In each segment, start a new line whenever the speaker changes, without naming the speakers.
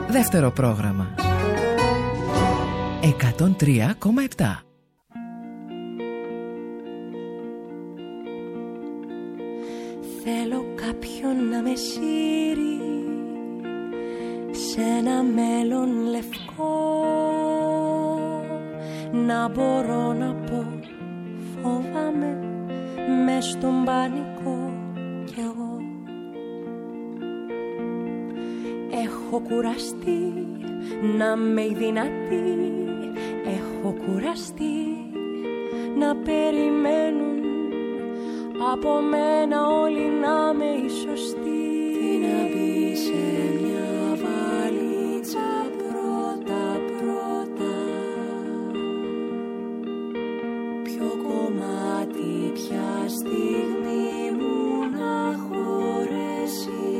Δεύτερο πρόγραμμα 103,7.
Θέλω κάποιον να με σύρει σε ένα μέλλον λευκό, να μπορώ να πω φοβάμαι μες στον πανικό κι εγώ. Έχω κουραστεί να είμαι η δυνατή, έχω κουραστεί να περιμένουν από μένα όλοι να είμαι η σωστή. Να μπει σε μια βαλίτσα πρώτα, ποιο κομμάτι, ποια στιγμή μου να χωρέσει.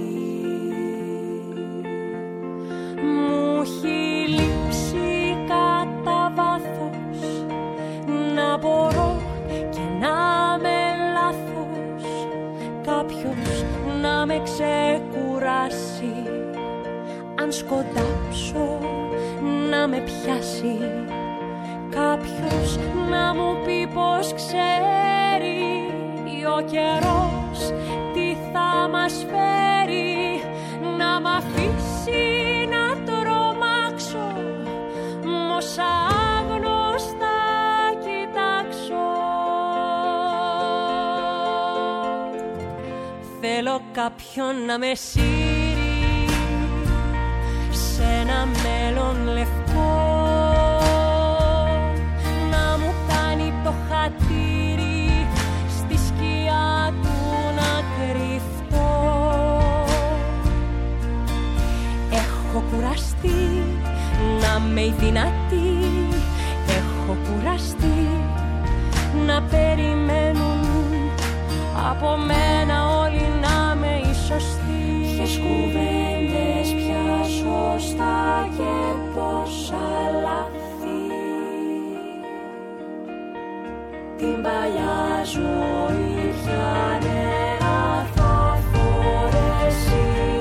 Μου έχει λείψει κατά βάθος να μπορώ και να με λάθος, κάποιος να με ξεκουράσει. Αν σκοντάψω να με πιάσει, κάποιος να μου πει πως ξέρει ο καιρός τι θα μας φέρει. Να μ' αφήσει να τρομάξω, μ' όσα άγνωστα κοιτάξω. Θέλω κάποιον να με σύρει σε ένα μέλλον λευκό, να μου κάνει το χατήρι στη σκιά του να κρυφτώ. Έχω κουραστεί να είμαι η δυνατή, έχω κουραστεί να περιμένουν από μένα όλοι να είμαι η σωστή. Ποιες κουβέντες, πια σωστά και πόσα λάθη, την παλιά ζωή πια νέα θα φορέσει.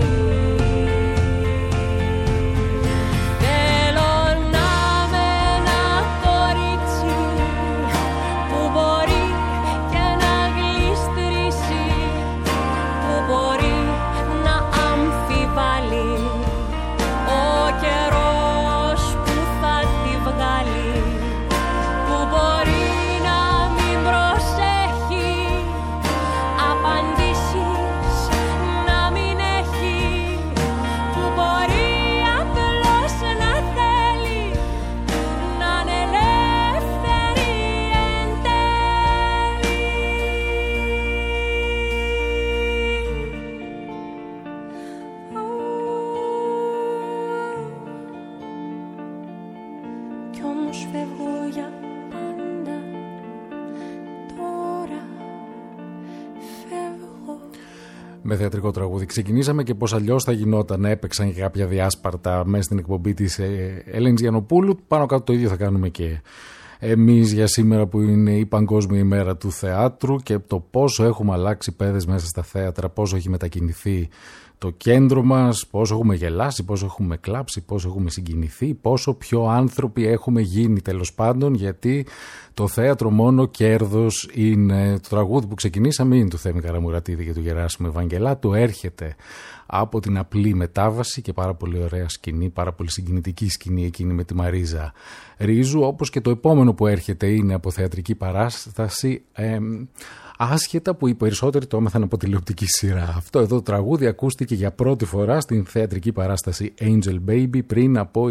Με θεατρικό τραγούδι ξεκινήσαμε και πως αλλιώς θα γινόταν. Έπαιξαν και κάποια διάσπαρτα μέσα στην εκπομπή της Ελένης Γιαννοπούλου. Πάνω κάτω το ίδιο θα κάνουμε και εμείς για σήμερα που είναι η Παγκόσμια ημέρα του θεάτρου, και το πόσο έχουμε αλλάξει παιδες μέσα στα θέατρα, πόσο έχει μετακινηθεί το κέντρο μας, πόσο έχουμε γελάσει, πόσο έχουμε κλάψει, πόσο έχουμε συγκινηθεί, πόσο πιο άνθρωποι έχουμε γίνει τέλος πάντων, γιατί το θέατρο μόνο κέρδος είναι. Το τραγούδι που ξεκινήσαμε είναι του Θέμη Καραμουρατίδη και του Γεράσιμου Ευαγγελάτου, έρχεται από την απλή μετάβαση και πάρα πολύ ωραία σκηνή, πάρα πολύ συγκινητική σκηνή εκείνη με τη Μαρίζα Ρίζου, όπως και το επόμενο που έρχεται είναι από θεατρική παράσταση, άσχετα που οι περισσότεροι το έμαθαν από τηλεοπτική σειρά. Αυτό εδώ το τραγούδι ακούστηκε για πρώτη φορά στην θεατρική παράσταση Angel Baby πριν από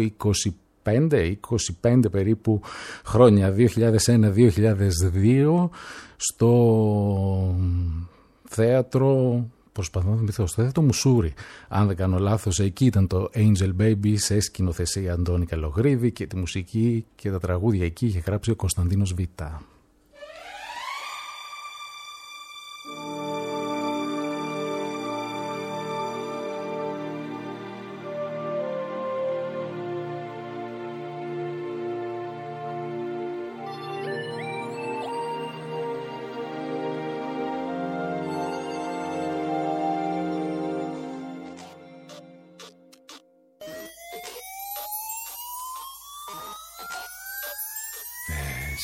25 περίπου χρόνια, 2001-2002, στο θέατρο, προσπαθώ να θυμηθώ, στο θέατρο Μουσούρι, αν δεν κάνω λάθος. Εκεί ήταν το Angel Baby σε σκηνοθεσία Αντώνη Καλογρίδη, και τη μουσική και τα τραγούδια εκεί είχε γράψει ο Κωνσταντίνος Β.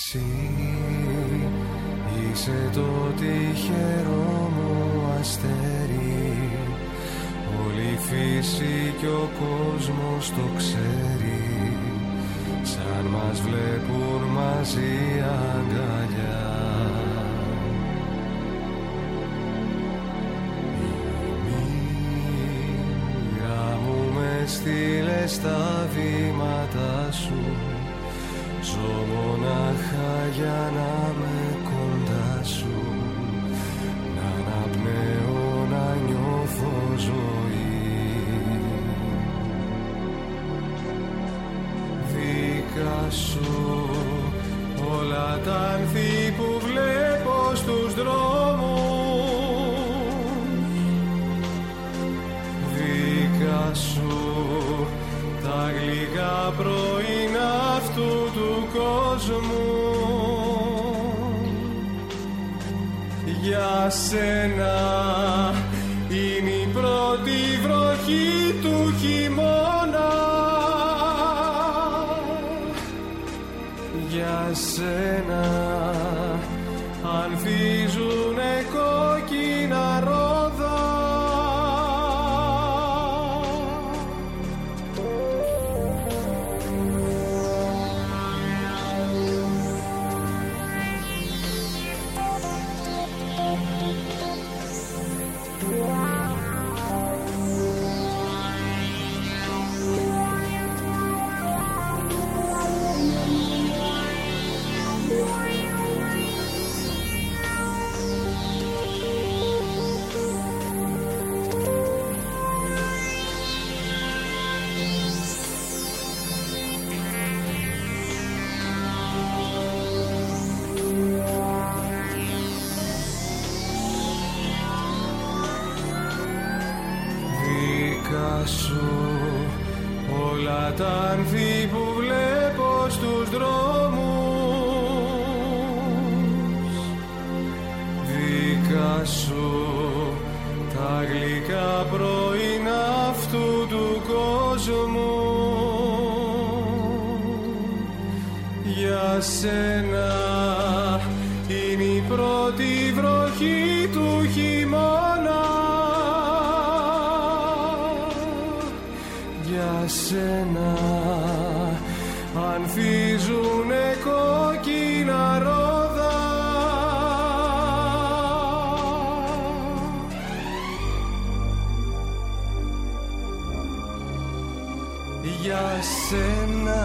Είσαι το τυχερό μου αστέρι, όλη η φύση κι ο κόσμος το ξέρει, σαν μας βλέπουν μαζί αγκαλιά. Η μοίρα μου με στείλε στα βήματα σου, ζω μονάχα για να με κοντά σου, να αναπνέω, να νιώθω ζωή. Δικά σου όλα τα άνθη που βλέπω στους δρόμους, δικά σου τα γλυκά πρωινά αυτού του κόσμου. Για σένα είναι η πρώτη βροχή του χειμώνα, για σένα ανθίζουνε κόκκινα ρόδα. Σου όλα τα άνθη που βλέπω στους δρόμους, δικά σου τα γλυκά πρωινά αυτού του κόσμου. Για σένα είναι η πρώτη βροχή του χειμώνα, για σένα ανθίζουνε κόκκινα ρόδα. Για σένα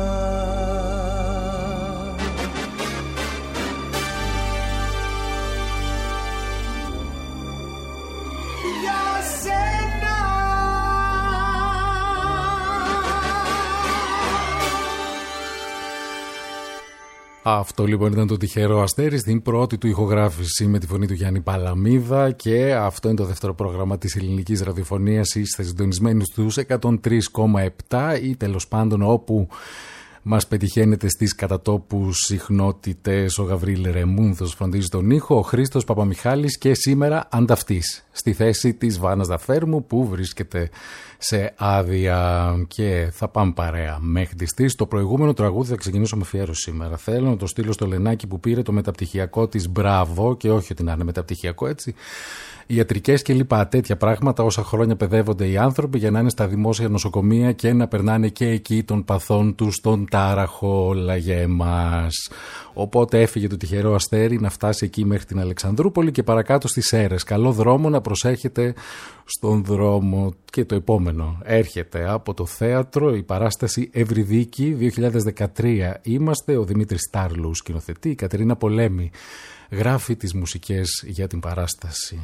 Αυτό λοιπόν ήταν το τυχερό αστέρι στην πρώτη του ηχογράφηση με τη φωνή του Γιάννη Παλαμίδα, και αυτό είναι το δεύτερο πρόγραμμα της ελληνικής ραδιοφωνίας. Είστε συντονισμένοι στους 103,7 ή τέλος πάντων όπου μας πετυχαίνετε στις κατατόπους συχνότητες. Ο Γαβρίλ Ρεμούνθος φροντίζει τον ήχο, ο Χρήστος Παπαμιχάλης και σήμερα ανταυτής στη θέση της Βάνας Δαφέρμου που βρίσκεται σε άδεια, και θα πάμε παρέα μέχρι τις 3. Το προηγούμενο τραγούδι θα ξεκινήσω με αφιέρωση σήμερα. Θέλω να το στείλω στο Λενάκι που πήρε το μεταπτυχιακό της Μπράβο, και όχι ότι να είναι μεταπτυχιακό έτσι, ιατρικές και λοιπά τέτοια πράγματα, όσα χρόνια παιδεύονται οι άνθρωποι για να είναι στα δημόσια νοσοκομεία και να περνάνε και εκεί των παθών τους τον τάραχο, όλα για εμάς. Οπότε έφυγε το τυχερό αστέρι να φτάσει εκεί μέχρι την Αλεξανδρούπολη και παρακάτω στις Σέρρες. Καλό δρόμο να προσέχετε στον δρόμο. Και το επόμενο έρχεται από το θέατρο, η παράσταση Ευρυδίκη 2013. Είμαστε, ο Δημήτρης Στάρλου σκηνοθετεί, η Κατερίνα Πολέμη γράφει τις μουσικές για την παράσταση.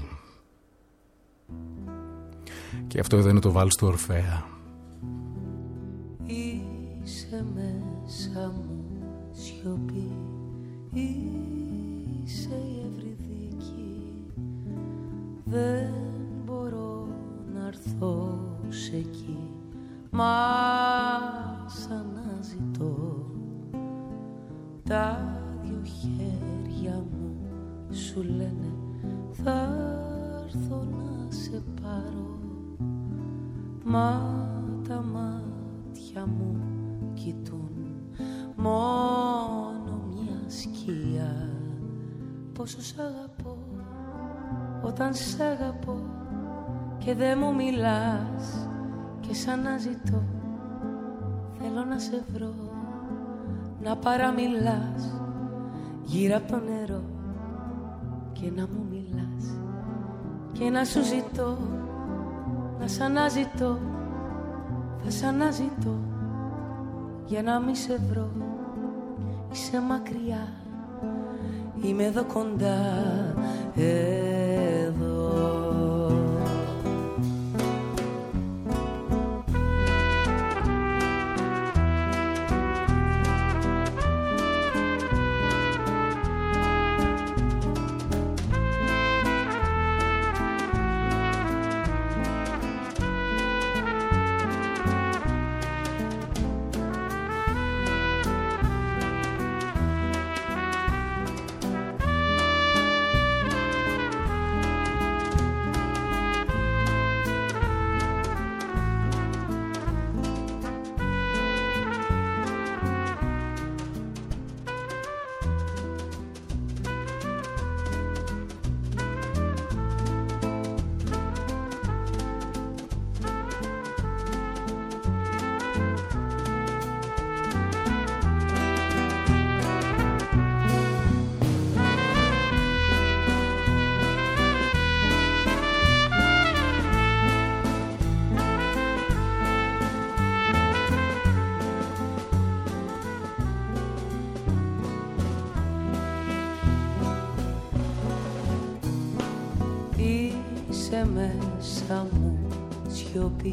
Και αυτό εδώ είναι το βάλς του Ορφέα.
Είσαι μέσα μου σιωπή, είσαι η Ευρυδίκη, δεν μπορώ να έρθω σε εκεί, μα σ' αναζητώ, τα δυο χέρια μου σου λένε θα έρθω να σε πάρω, μα τα μάτια μου κοιτούν μόνο μια σκιά. Πόσο σ' αγαπώ όταν σ' αγαπώ και δεν μου μιλάς και σαν να ζητώ. Θέλω να σε βρω, να παραμιλάς γύρω από το νερό και να μου μιλάς και να σου ζητώ, να σ' αναζητώ, θα σ' αναζητώ για να μη σε βρω. Είσαι μακριά, είμαι εδώ κοντά, εδώ. Μέσα μου σιωπή,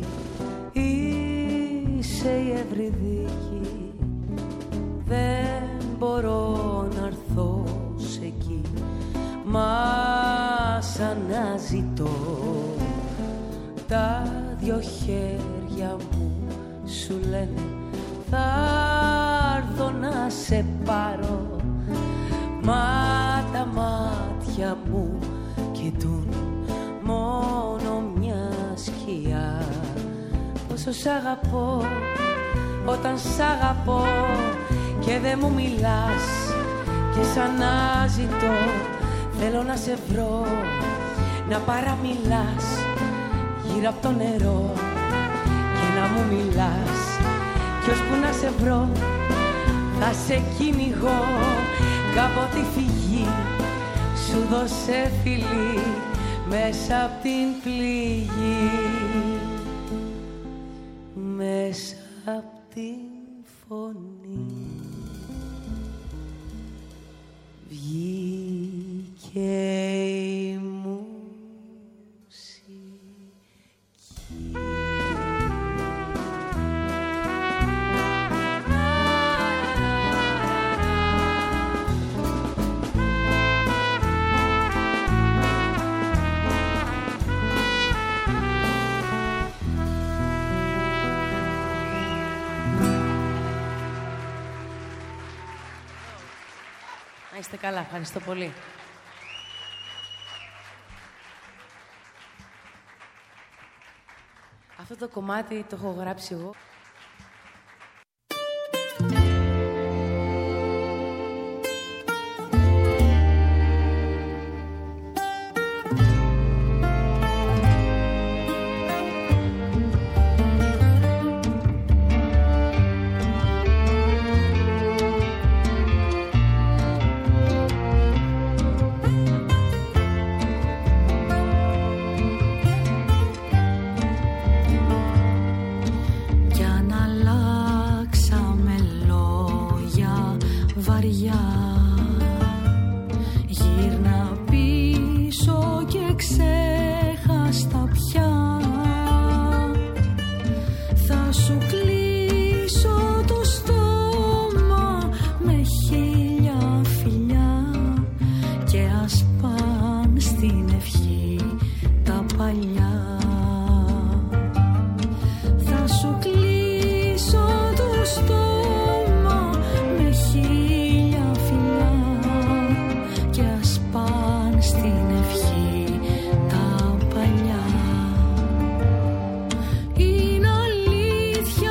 είσαι η ευρυδίκη. Δεν μπορώ να έρθω σε εκεί, μα σ' αναζητώ. Τα δυο χέρια μου σου λένε θα έρθω να σε πάρω, μα τα μάτια μου κοιτούν μόνο μια σκιά. Πόσο σ' αγαπώ όταν σ' αγαπώ και δεν μου μιλάς και σ' αναζητώ. Θέλω να σε βρω, να παραμιλάς γύρω από το νερό και να μου μιλάς κι ώσπου να σε βρω θα σε κυνηγώ. Κάποτε η φυγή σου δώσε φιλί μέσα απ' την πληγή, μέσα απ' την φωνή βγήκε η μουσική.
Να είστε καλά, ευχαριστώ πολύ. Αυτό το κομμάτι το έχω γράψει εγώ.
Είναι αλήθεια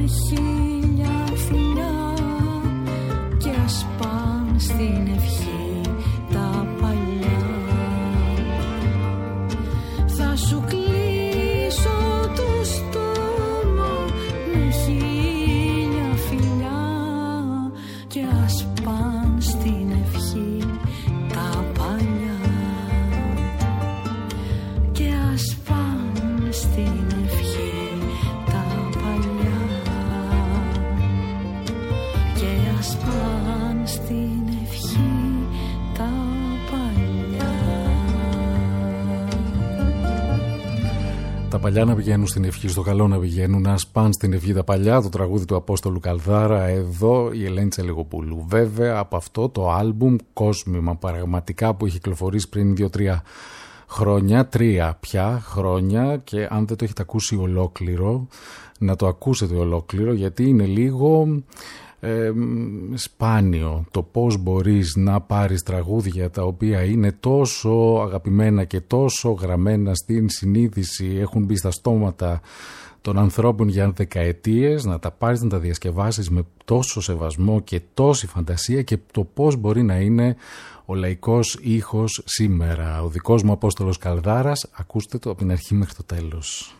Τα παλιά να πηγαίνουν στην ευχή, στο καλό να πηγαίνουν, να σπάν στην ευχή τα παλιά, το τραγούδι του Απόστολου Καλδάρα, εδώ η Ελένη Τσαλιγοπούλου. Βέβαια από αυτό το άλμπουμ Κόσμημα, πραγματικά, που έχει κυκλοφορήσει πριν 2-3 χρόνια, 3 πια χρόνια, και αν δεν το έχετε ακούσει ολόκληρο, να το ακούσετε ολόκληρο, γιατί είναι λίγο σπάνιο το πώς μπορείς να πάρεις τραγούδια τα οποία είναι τόσο αγαπημένα και τόσο γραμμένα στην συνείδηση, έχουν μπει στα στόματα των ανθρώπων για δεκαετίες, να τα πάρεις, να τα διασκευάσεις με τόσο σεβασμό και τόση φαντασία, και το πώς μπορεί να είναι ο λαϊκός ήχος σήμερα. Ο δικός μου Απόστολος Καλδάρας, ακούστε το από την αρχή μέχρι το τέλος.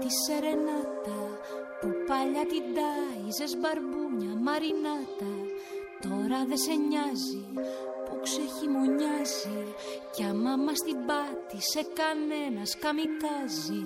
τη σερενάτα που παλιά την τάιζες μπαρμπούνια μαρινάτα. Τώρα δε σε νοιάζει που ξεχειμονιάζει κι άμα μας την πάτησε κανένας καμικάζει.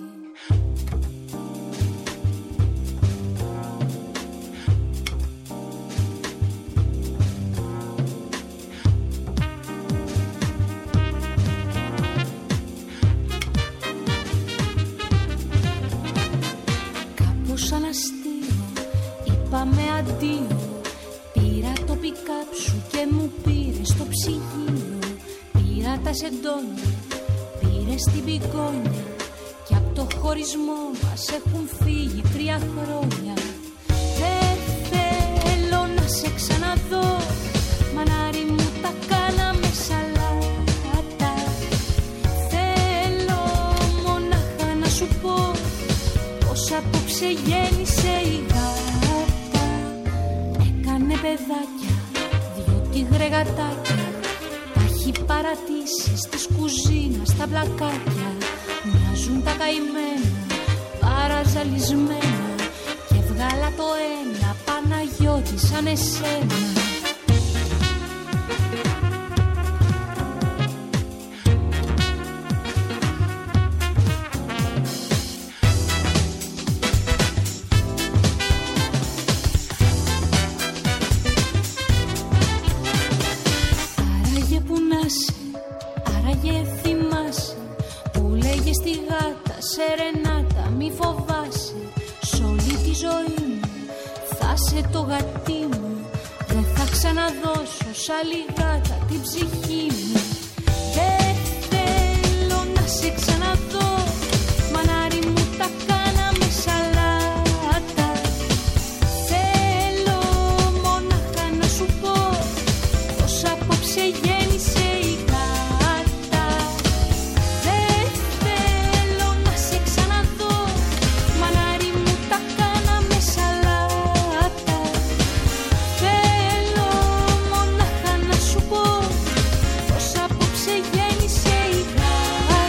Σαν αστείο είπαμε αντίο. Πήρα το πικάπ σου και μου πήρε στο ψυγείο. Πήρα τα σεντόνια, πήρε την πικόνια κι απ' το χωρισμό μας έχουν φύγει 3 χρόνια. Δεν θέλω να σε ξαναδώ, μανάρι μου τα κάναμε σαλάτα. Θέλω μονάχα να σου πω πως απόψε γέννησε η γάτα. Έκανε παιδάκια, 2 τυγρεγατάκια. Τα έχει παρατήσει στις κουζίνας τα πλακάκια. Μοιάζουν τα καημένα, παραζαλισμένα. Και βγάλα το ένα Παναγιώτη σαν εσένα. Άραγε θυμάσαι που λέγες στη γάτα σερενάτα μη φοβάσαι. Σ' όλη τη ζωή μου θα σε το γατί μου. Δεν θα ξαναδώσω σ' άλλη γάτα την ψυχή μου. Δεν θέλω να σε ξαναδώ, μανάρι μου τα κάναμε σαλάτα. Θέλω μονάχα να σου πω πως απόψε γέννησε η γάτα. Δεν θέλω να σε ξαναδώ, μανάρι μου τα κάναμε σαλάτα. Θέλω μονάχα να σου πω πως απόψε γέννησε η γάτα.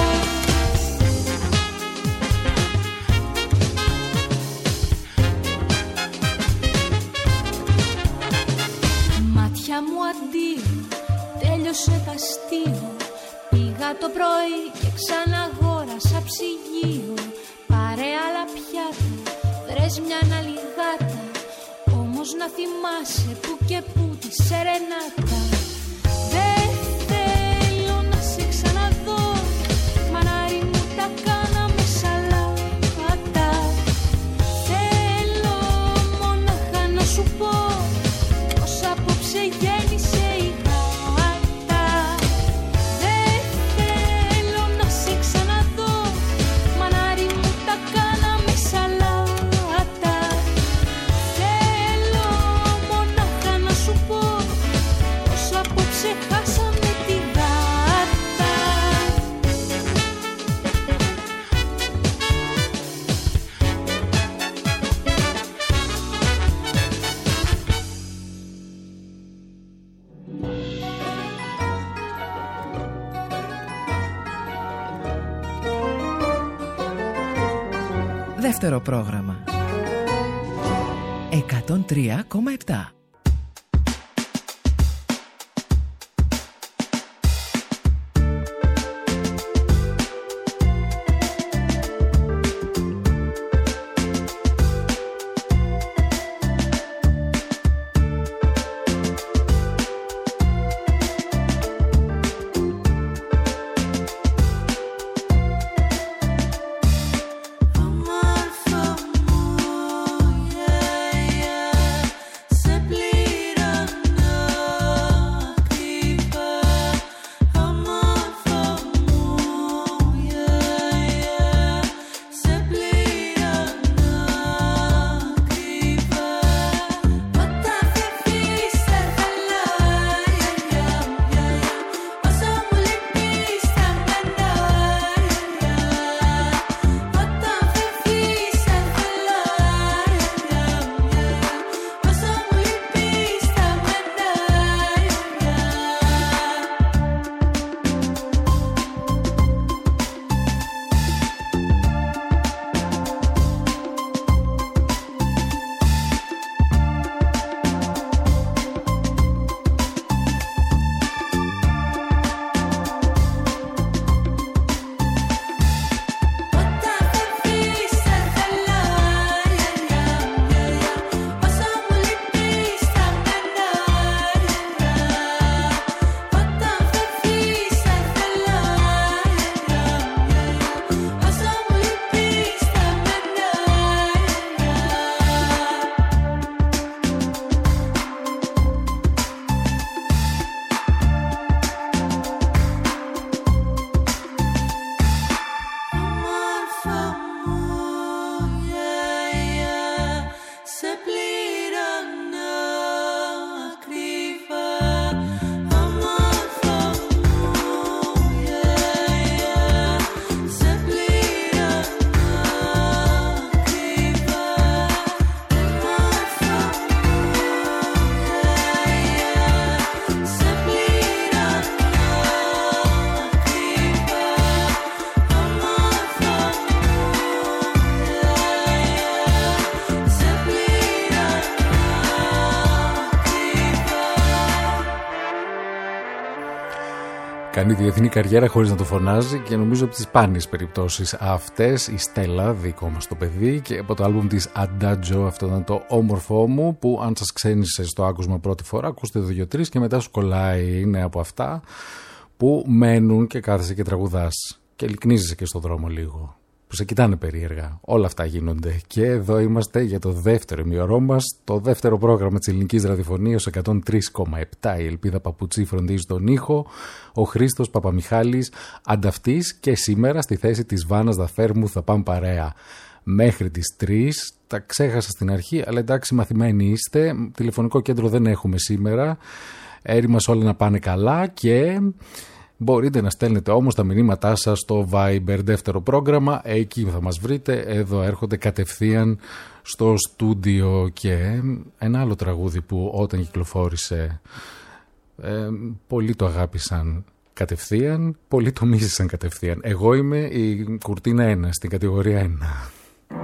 Μάτια μου αντίο, τέλειωσε τα αστείο. Πήγα το πρωί και ξαναγόρασα ψυγείο. Πάρε άλλα πιάτα, βρες μια άλλη γάτα. Όμως να θυμάσαι που και που τη σερενάτα. Δεν θέλω να σε ξαναδώ, μανάρι μου τα κάναμε σαλάτα. Θέλω μονάχα να σου πω πως απόψε γέννησε η γάτα. Δεν θέλω να σε ξαναδώ, μανάρι μου τα κάναμε σαλάτα. Θέλω μονάχα να σου πω πως απόψε χάσαμε τη γάτα.
Δεύτερο πρόγραμμα 103,7.
Αμάρφα μου, yeah, yeah.
Κάνει διεθνή καριέρα χωρίς να το φωνάζει και νομίζω από τις σπάνιες περιπτώσεις αυτές η Στέλλα, δικό μας το παιδί, και από το άλμπουμ της Adagio, αυτό ήταν το όμορφό μου, που αν σας ξένησε στο άκουσμα πρώτη φορά, ακούστε 2-3 και μετά σου κολλάει. Είναι από αυτά που μένουν και κάθεσαι και τραγουδάς και λυκνίζεσαι και στο δρόμο λίγο, που σε κοιτάνε περίεργα. Όλα αυτά γίνονται. Και εδώ είμαστε για το δεύτερο ημιωρό μας, το δεύτερο πρόγραμμα της ελληνικής ραδιοφωνίας, 103,7. Η Ελπίδα Παπουτσί φροντίζει τον ήχο, ο Χρήστος Παπαμιχάλης ανταυτής, και σήμερα στη θέση της Βάνας Δαφέρμου θα πάμε παρέα μέχρι τις 3. Τα ξέχασα στην αρχή, αλλά εντάξει, μαθημένοι είστε. Τηλεφωνικό κέντρο δεν έχουμε σήμερα. Έρημα όλα να πάνε καλά και... μπορείτε να στέλνετε όμως τα μηνύματά σας στο Viber, δεύτερο πρόγραμμα, εκεί θα μας βρείτε. Εδώ έρχονται κατευθείαν στο στούντιο. Και ένα άλλο τραγούδι που όταν κυκλοφόρησε πολλοί το αγάπησαν κατευθείαν, πολλοί το μίσησαν κατευθείαν. Εγώ είμαι η Κουρτίνα 1 στην κατηγορία 1,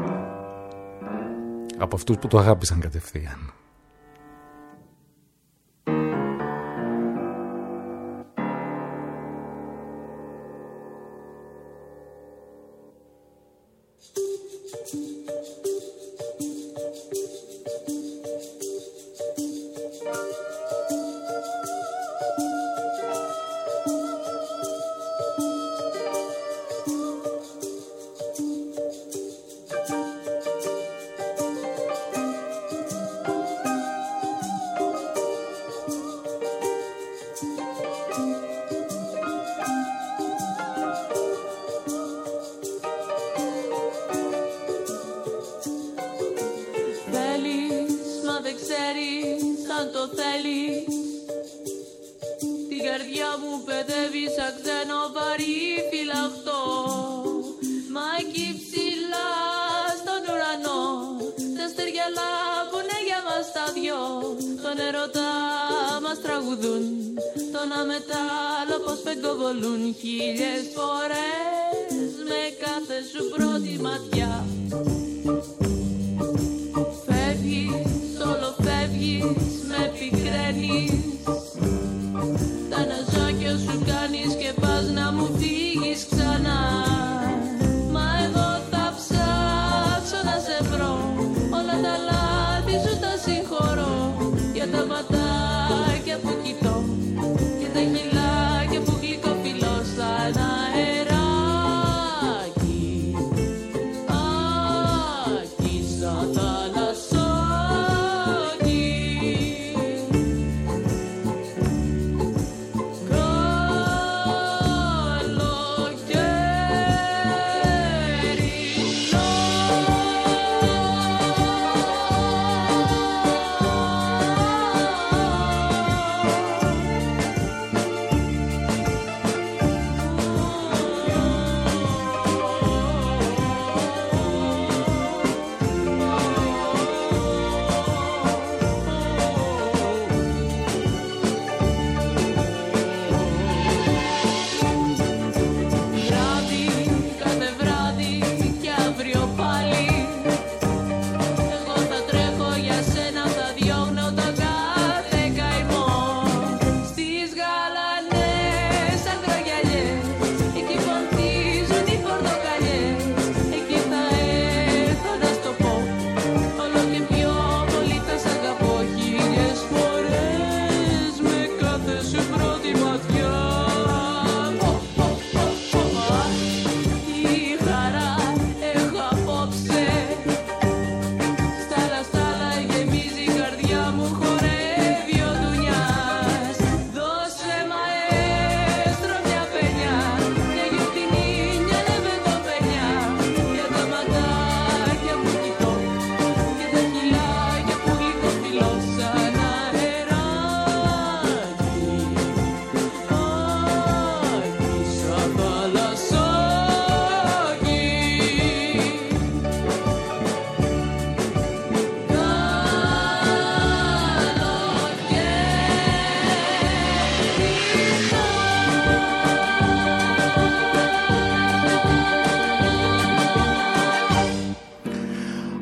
από αυτούς που το αγάπησαν κατευθείαν.
Σαν αεράκι,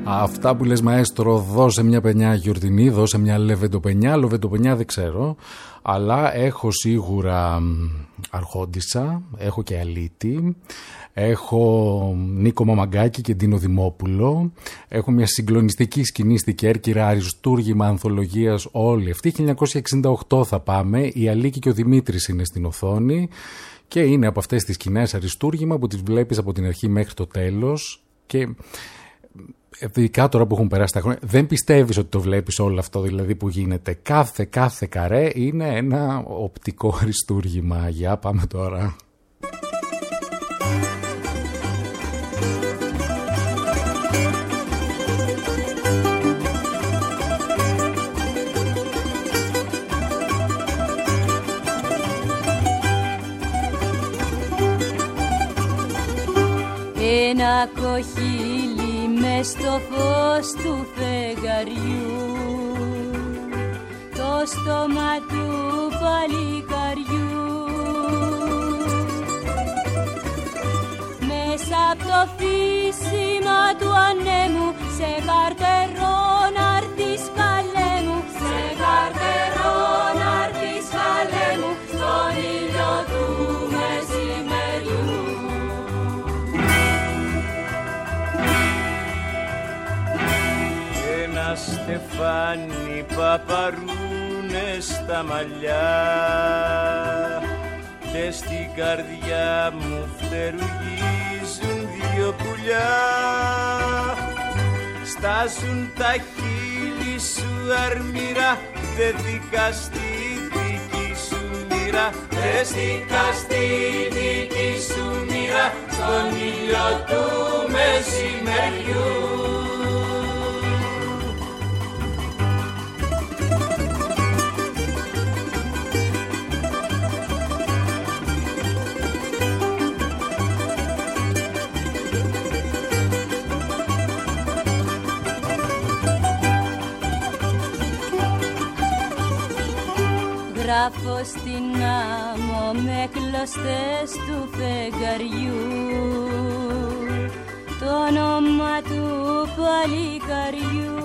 Αυτά που λες μαέστρο, δώσε μια πενιά γιορτινή, δώσε μια λεβεντοπενιά. Λεβεντοπενιά δεν ξέρω, αλλά έχω σίγουρα Αρχόντισσα, έχω και Αλίτη, έχω Νίκο Μαμαγκάκη και Ντίνο Δημόπουλο, έχω μια συγκλονιστική σκηνή στη Κέρκυρα, αριστούργημα ανθολογίας όλη αυτή. 1968 θα πάμε, η Αλίκη και ο Δημήτρης είναι στην οθόνη και είναι από αυτές τις σκηνές αριστούργημα που τις βλέπεις από την αρχή μέχρι το τέλος και... ειδικά τώρα που έχουν περάσει τα χρόνια, δεν πιστεύεις ότι το βλέπεις όλο αυτό δηλαδή που γίνεται. Κάθε καρέ είναι ένα οπτικό αριστούργημα. Για πάμε τώρα.
Ένα κοχύλι μες στο φως του φεγγαριού, το στόμα του παλικαριού, μέσα απ' το φύσιμα του ανέμου, σε καρτερό να'ρθεις καλέ μου, σε καρτερό να'ρθεις καλέ μου, στον ήλιο του μεσημεριού.
Ένα στεφάνι παπαρούνες στα μαλλιά και στην καρδιά μου φτερουγίζουν δυο πουλιά. Στάζουν τα χείλη σου αρμύρα, δεν δικά στη δική σου μοίρα, δεν δικά στη δική σου μοίρα, στον ήλιο του μεσημεριού.
Γράφω στην άμμο με κλωστές του φεγγαριού το όνομα του παλικαριού.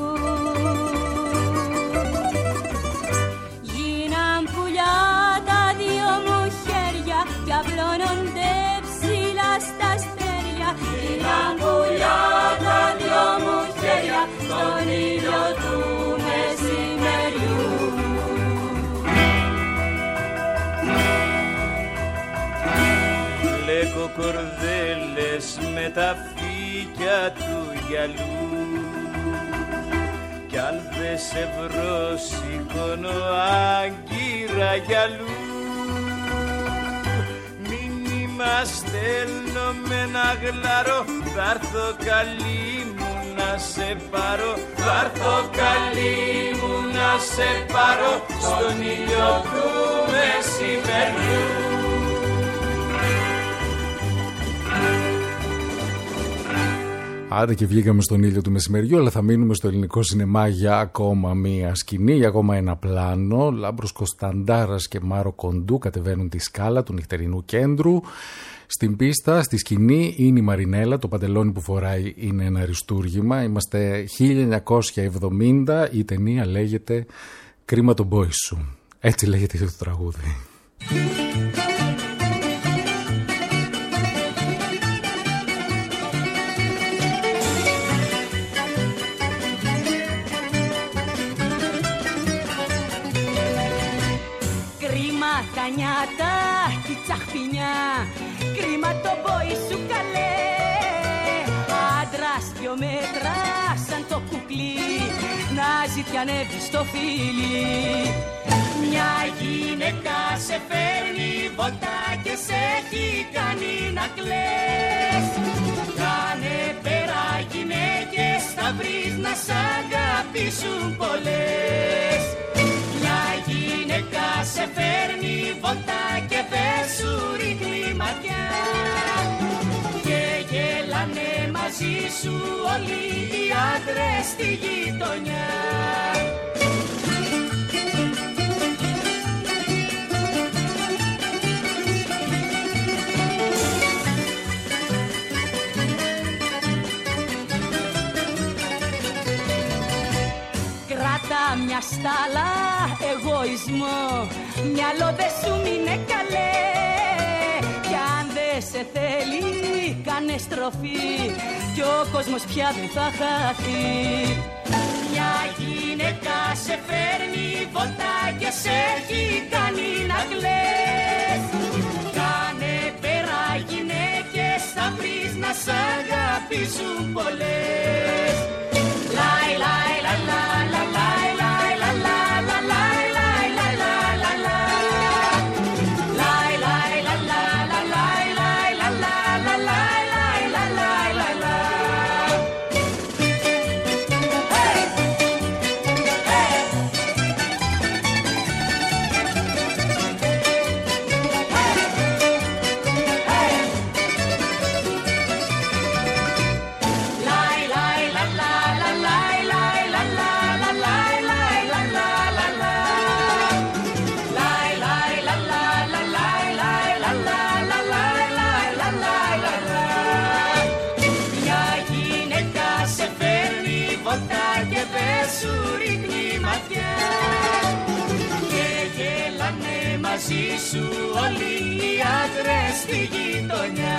Γίναν πουλιά τα δυο μου χέρια κι απλώνονται ψηλά στα αστέρια. Γίναν πουλιά τα δυο μου χέρια στον ήλιο του μεσημεριού.
Λέγω κορδέλες με τα φύκια του γυαλού κι αν δεν σε βρω σηκώνω άγκυρα γυαλού. Μήνυμα στέλνω με ένα γλαρό, θα'ρθω καλή μου να σε πάρω, θα'ρθω καλή μου να σε πάρω, στον ήλιο του μεσημεριού.
Άντε και βγήκαμε στον ήλιο του μεσημεριού, αλλά θα μείνουμε στο ελληνικό σινεμά για ακόμα μία σκηνή, για ακόμα ένα πλάνο. Λάμπρος Κωνσταντάρας και Μάρο Κοντού κατεβαίνουν τη σκάλα του νυχτερινού κέντρου. Στην πίστα, στη σκηνή, είναι η Μαρινέλα, το παντελόνι που φοράει είναι ένα αριστούργημα. Είμαστε 1970, η ταινία λέγεται «Κρίμα τον μπόι σου». Έτσι λέγεται το τραγούδι.
Τα νιάτα κι τσαχπινιά, κρίμα το μπόι σου καλέ. Άντρας 2 μέτρα σαν το κουκλί, να ζητιανεύει στο φίλι. Μια γυναίκα σε φέρνει βόλτα και σε έχει κάνει να κλαις. Κάνε πέρα γυναίκες, θα βρεις να σ' αγαπήσουν πολλές. Μια γυναίκα σε φέρνει βόλτα και δεν σου ρίχνει ματιά και γελάνε μαζί σου όλοι οι άντρες στη γειτονιά. μια στάλα εγωισμό. Μυαλό δε σου μείνε καλέ, κι αν δεν σε θέλει κάνε στροφή, κι ο κόσμος πια δεν θα χαθεί. Μια γυναίκα σε φέρνει βολτά και σε έχει κάνει να κλαις. Κάνε πέρα γυναίκες, θα βρεις να σ' αγαπήσουν πολλές. Λάι, λάι, λα, λα, λα, λάι, λάι, λα, λα, λα, λάι, λάι, λα, λα, λα, λα. Λάι, λάι, λα, λα, λα, λάι, λάι, λα, λα, λα, λάι, λάι, λα, λάι, λα, λα. Μαζί σου όλοι οι άντρες στη γειτονιά.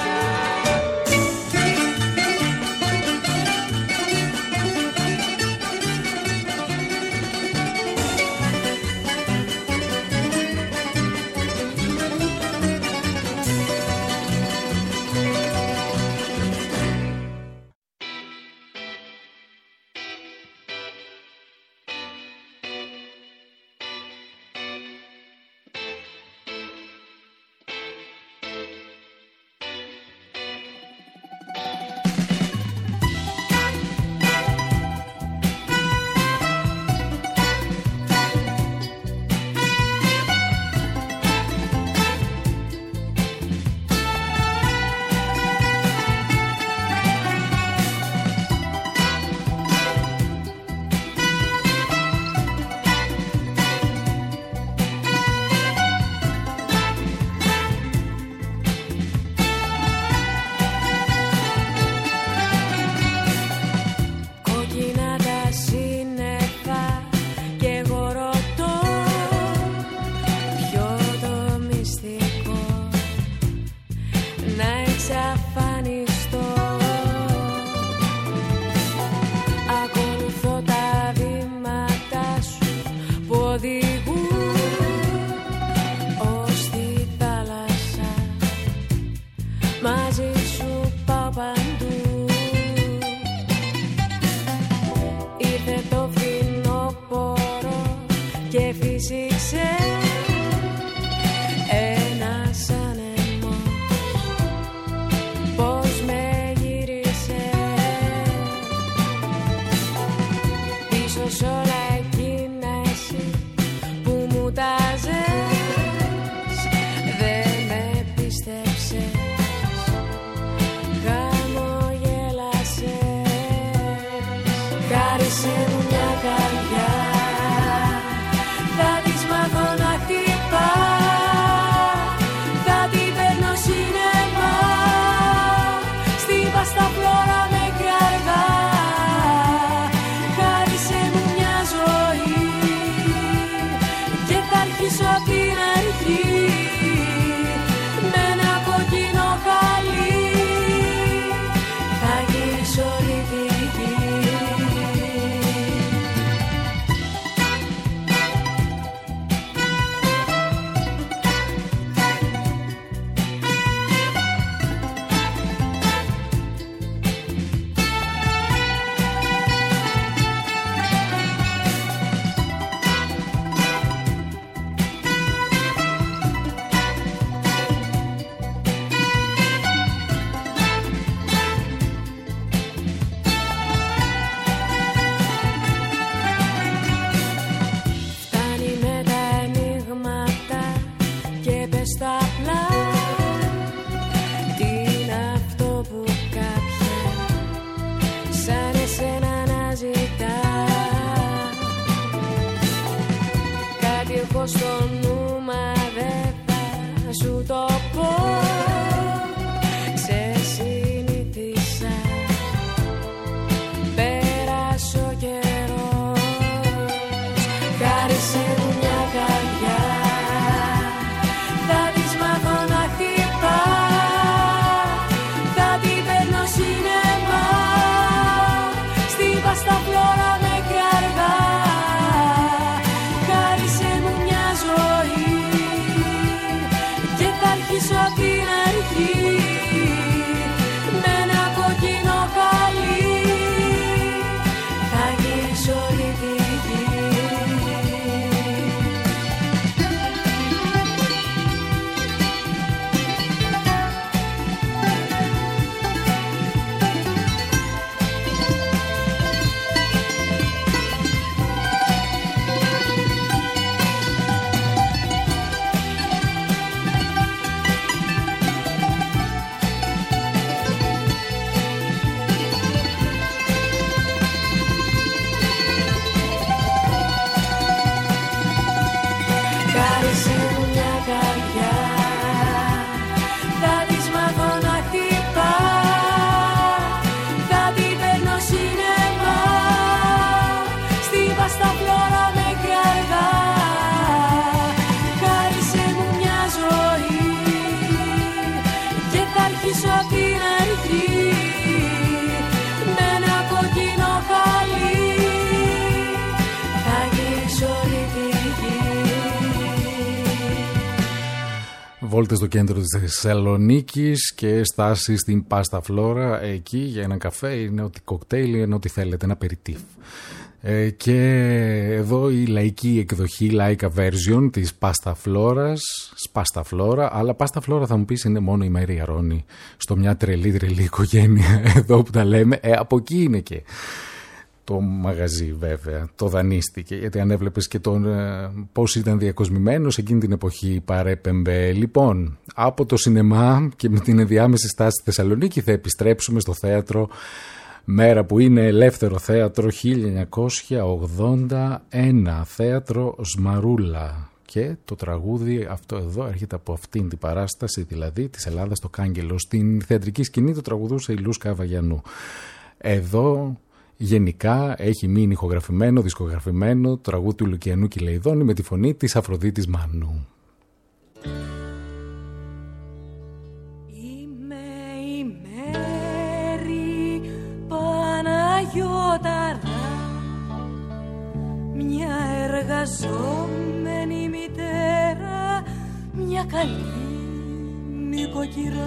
βόλτες στο κέντρο της Θεσσαλονίκης και στάση στην Πάστα Φλόρα. Εκεί για έναν καφέ είναι ό,τι κοκτέιλ, είναι ό,τι θέλετε, ένα περιτίφ. Και εδώ η λαϊκή εκδοχή, laica version της Πάστα Φλόρας, Σπάστα Φλόρα, αλλά Πάστα Φλόρα θα μου πεις είναι μόνο η Μαρία Ρόνη στο μια τρελή οικογένεια εδώ που τα λέμε, από εκεί είναι και το μαγαζί βέβαια, το δανείστηκε, γιατί αν έβλεπες και τον πώς ήταν διακοσμημένος εκείνη την εποχή παρέπεμπε. Λοιπόν, από το σινεμά και με την ενδιάμεση στάση στη Θεσσαλονίκη θα επιστρέψουμε στο θέατρο, μέρα που είναι ελεύθερο θέατρο, 1981, θέατρο Σμαρούλα. Και το τραγούδι αυτό εδώ έρχεται από αυτήν την παράσταση, δηλαδή της Ελλάδας το Κάγκελο. Στην θεατρική σκηνή το τραγουδούσε η Λούσκα Βαγιανού. Εδώ γενικά έχει μείνει ηχογραφημένο, δισκογραφημένο το τραγούδι του Λουκιανού Κιλεϊδόνη με τη φωνή της Αφροδίτης Μάνου.
Είμαι η Μέρη Παναγιώταρα, μια εργαζόμενη μητέρα, μια καλή νοικοκυρά.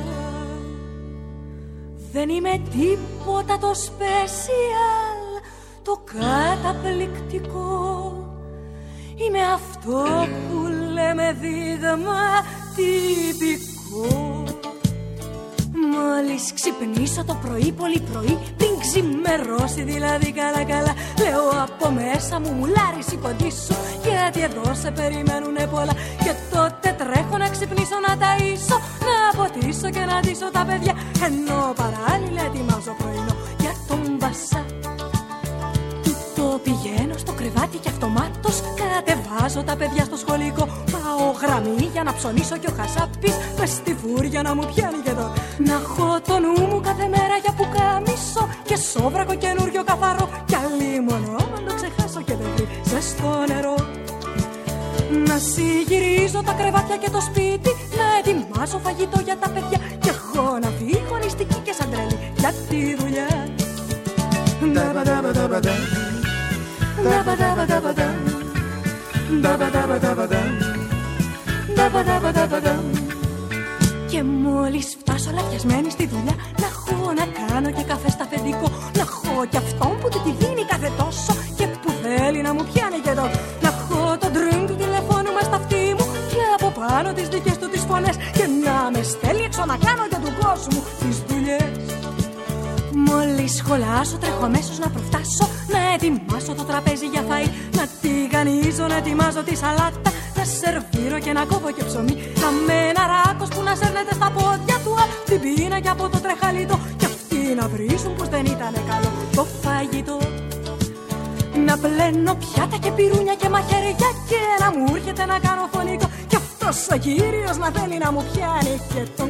Δεν είμαι τίποτα το special, το καταπληκτικό. Είμαι αυτό που λέμε δείγμα τυπικό. Μόλις ξυπνήσω το πρωί, πολύ πρωί, πριν ξημερώσει δηλαδή καλά καλά, λέω από μέσα μου μουλάρι σηκωτήσω, γιατί εδώ σε περιμένουνε πολλά. Και τότε τρέχω να ξυπνήσω, να ταΐσω, να ποτίσω και να ντύσω τα παιδιά, ενώ παράλληλα ετοιμάζω πρωινό για τον Βασά. Το πηγαίνω στο κρεβάτι και αυτομάτως κατεβάζω τα παιδιά στο σχολικό. Πάω γραμμή για να ψωνίσω και ο χασάπης μες στη φούρια να μου πιάνει και εδώ. Να έχω το νου μου κάθε μέρα για πουκάμισο και σόβρακο καινούριο καθαρό, κι αλίμονο να το ξεχάσω και δεν βρει ζεστό νερό. Να συγυρίζω τα κρεβάτια και το σπίτι, να ετοιμάσω φαγητό για τα παιδιά, κι εγώ να φύγω νηστική και σαν τρέλη για τη δουλειά. Και μόλις φτάσω λαφιασμένη στη δουλειά, να έχω να κάνω και καφέ στα αφεντικό, να έχω κι αυτόν που του τη δίνει κάθε τόσο και που θέλει να μου πιάνει και εδώ. Να έχω το ντρινγκ του τηλεφώνου μες στα αυτί μου και από πάνω τις δικές του τις φωνές, και να με στέλνει έξω να κάνω για του κόσμου τις δουλειές. Μόλις σχολάσω τρέχω αμέσως να προφτάσω, να ετοιμάσω το τραπέζι για φαΐ, να τηγανίζω, να ετοιμάζω τη σαλάτα, να σερβίρω και να κόβω και ψωμί, να με ένα ράκος που να σέρνεται στα πόδια του απ' την πείνα και από το τρεχαλίτο, κι αυτοί να βρίζουν πως δεν ήταν καλό το φαγητό. Να πλένω πιάτα και πυρούνια και μαχαίρια και να μου έρχεται να κάνω φωνικό, κι αυτός ο κύριος να θέλει να μου πιάνει και τον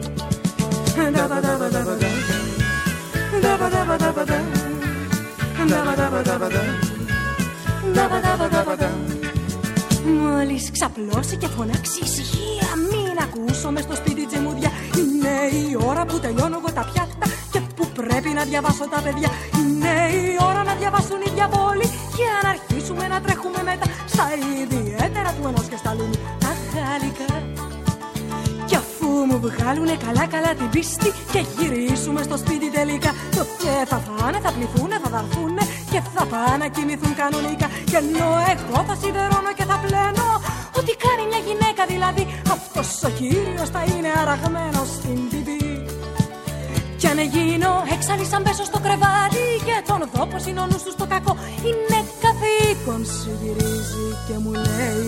Μόλις ξαπλώσει και φωνάξει ησυχία, μην ακούσω μες στο σπίτι τζιμούδια. Είναι η ώρα που τελειώνω εγώ τα πιάτα και που πρέπει να διαβάσω τα παιδιά. Είναι η ώρα να διαβάσουν οι διαβόλοι για να αρχίσουμε να τρέχουμε μετά στα ιδιαίτερα του ενός και στα λούνου τα γαλλικά. Κι αφού μου βγάλουνε καλά καλά την πίστη και γυρίσουμε στο σπίτι τελικά, τότε θα φάνε, θα πληθούνε, θα δαρθούνε και θα πάνε να κοιμηθούν κανονικά. Και ενώ εγώ θα σιδερώνω και θα πλένω ό,τι κάνει μια γυναίκα, δηλαδή αυτός ο κύριος θα είναι αραγμένος στην πιπή. Κι αν γίνω έξαλλη σαν πέσω στο κρεβάτι και τον δω πως είναι ο νους του στο κακό, είναι καθήκον, σου γυρίζει και μου λέει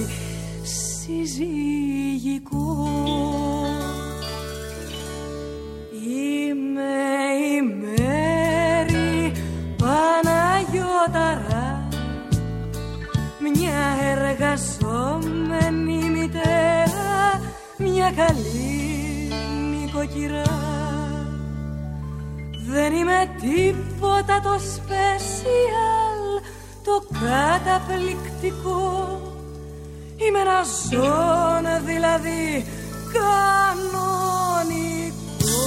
συζυγικό. Είμαι η Μέρη Παναγιώταρα, μια εργαζόμενη μητέρα, μια καλή νοικοκυρά. Δεν είμαι τίποτα το special, το καταπληκτικό. Είμαι ένα ζώο δηλαδή κανονικό.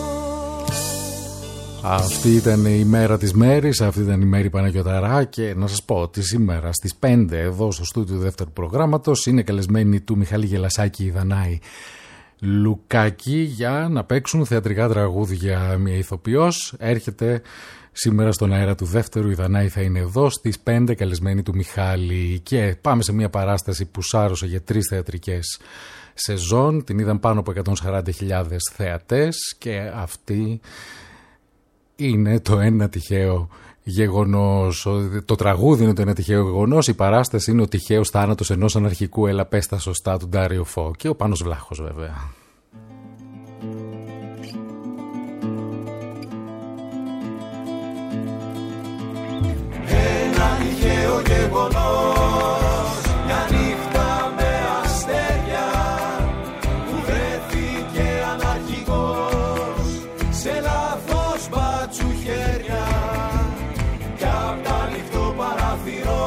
Αυτή ήταν η μέρα της Μέρης, αυτή ήταν η Μέρη Παναγιώταρα, και να σας πω ότι σήμερα στις 5 εδώ στο στούντιο του δεύτερου προγράμματος είναι καλεσμένη του Μιχάλη Γελασάκη η Δανάη Λουκάκη για να παίξουν θεατρικά τραγούδια. Μια ηθοποιός έρχεται σήμερα στον αέρα του δεύτερου. Η Δανάη θα είναι εδώ στις 5, καλεσμένη του Μιχάλη. Και πάμε σε μια παράσταση που σάρωσε για 3 θεατρικές σεζόν. Την είδαν πάνω από 140.000 θεατές και αυτή είναι το ένα τυχαίο γεγονός. Το τραγούδι είναι το ένα τυχαίο γεγονός. Η παράσταση είναι ο τυχαίος θάνατος ενός αναρχικού ελαπέστα σωστά του Ντάριο Φω και ο Πάνος Βλάχος βέβαια.
Ένα τυχαίο γεγονός, μια νύχτα με αστέρια που βρέθηκε αναρχικός σε λάθος μπάτσου χέρια κι απ' τα ανοιχτό παράθυρο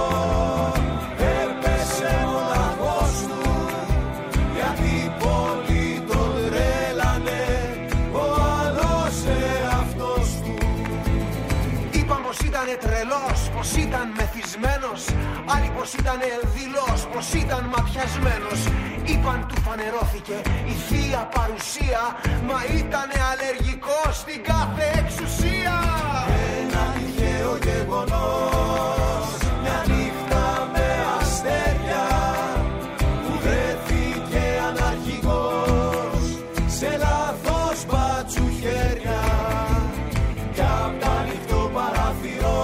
έπεσε μοναχός του γιατί πολλοί τον τρέλανε, ο άλλος εαυτός του. Είπαν πως ήτανε τρελός, πως ήταν μεθυσμένος, άλλοι πως ήτανε δειλός, πως ήταν ματιασμένος. Είπαν του φανερώθηκε η θεία παρουσία, μα ήτανε αλλεργικός στην κάθε εξουσία. Ένα τυχαίο γεγονός, μια νύχτα με αστέρια που βρέθηκε αναρχικός σε λάθος μπάτσου χέρια κι απ' τα ανοιχτό παράθυρο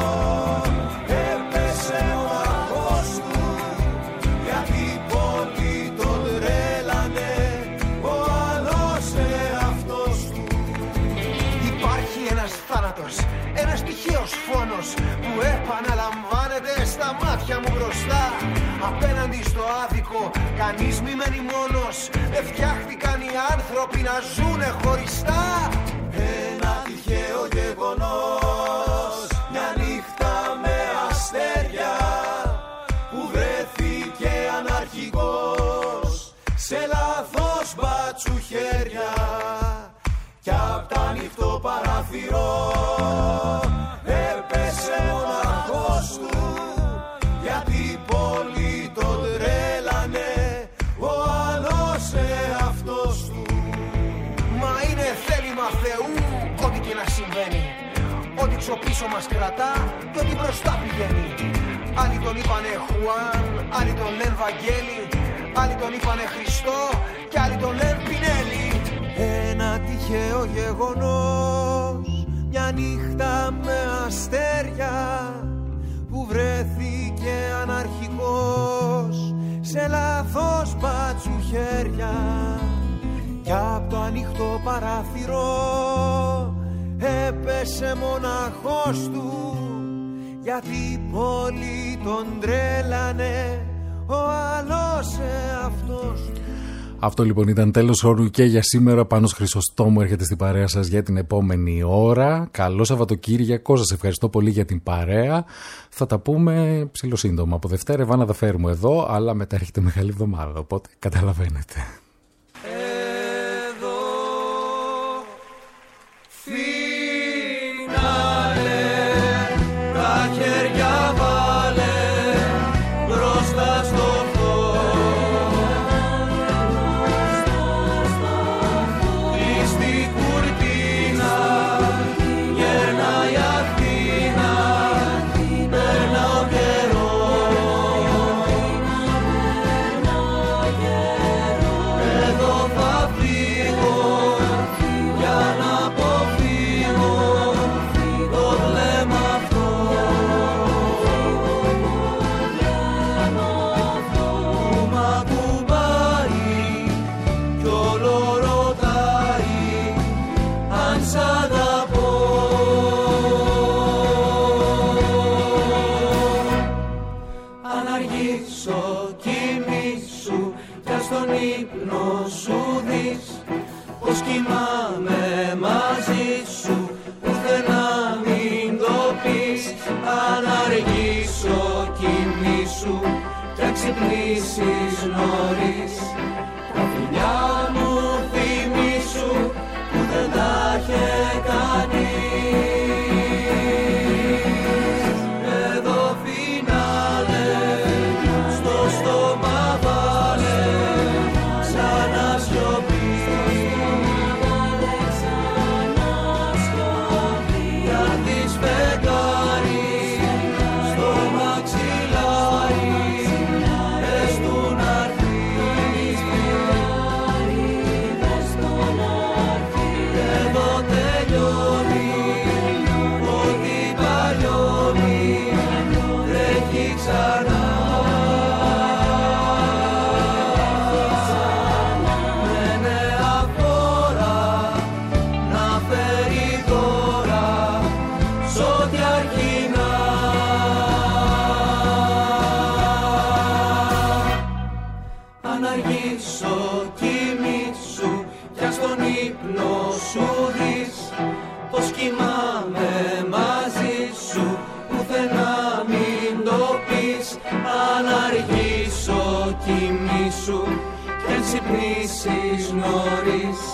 έπεσε ο αγός του γιατί πολλοί τον τρέλανε, ο άλλος εαυτός του. Υπάρχει ένας θάνατος, ένας τυχαίος φόνος που επαναλαμβάνεται στα μάτια μου μπροστά. Απέναντι στο άδικο κανείς μη μένει μόνος, δεν φτιάχτηκαν οι άνθρωποι να ζουνε χωριστά. Ένα τυχαίο γεγονός, μια νύχτα με αστέρια που βρέθηκε αναρχικός σε λάθος μπάτσου χέρια κι απ' τα ανοιχτό παράθυρο έπεσε μοναχός του γιατί πολλοί τον τρέλανε, ο άλλος εαυτός του. Μα είναι θέλημα Θεού ό,τι και να συμβαίνει, ό,τι ξοπίσω μας κρατά και ό,τι μπροστά πηγαίνει. Άλλοι τον είπανε Χουάν, άλλοι τον λένε Βαγγέλη, άλλοι τον είπανε Χριστό και άλλοι τον λένε Πινέλη. Ένα τυχαίο γεγονός, μια νύχτα με αστέρια που βρέθηκε αναρχικός σε λάθος μπάτσου χέρια κι απ' το ανοιχτό παράθυρο έπεσε μοναχός του γιατί πολλοί τον τρέλανε, ο άλλος εαυτός του.
Αυτό λοιπόν ήταν τέλος όρου και για σήμερα. Πάνος Χρυσοστόμου έρχεται στην παρέα σας για την επόμενη ώρα. Καλό Σαββατοκύριακο, σας ευχαριστώ πολύ για την παρέα. Θα τα πούμε ψιλοσύντομα. Από Δευτέρα Εβάνα θα φέρουμε εδώ, αλλά μετά έρχεται Μεγάλη Εβδομάδα, οπότε καταλαβαίνετε.
Εδώ φινάλε, τα χέρια βάλε μπροστά στο
ξυπνήσεις νωρίς. Τα φιλιά μου θυμήσου που δεν τα είχε κανείς. Εδώ φινάλε, στο στόμα βάλε, σαν να σιωπήσει. σου κι αν ξυπνήσεις νωρίς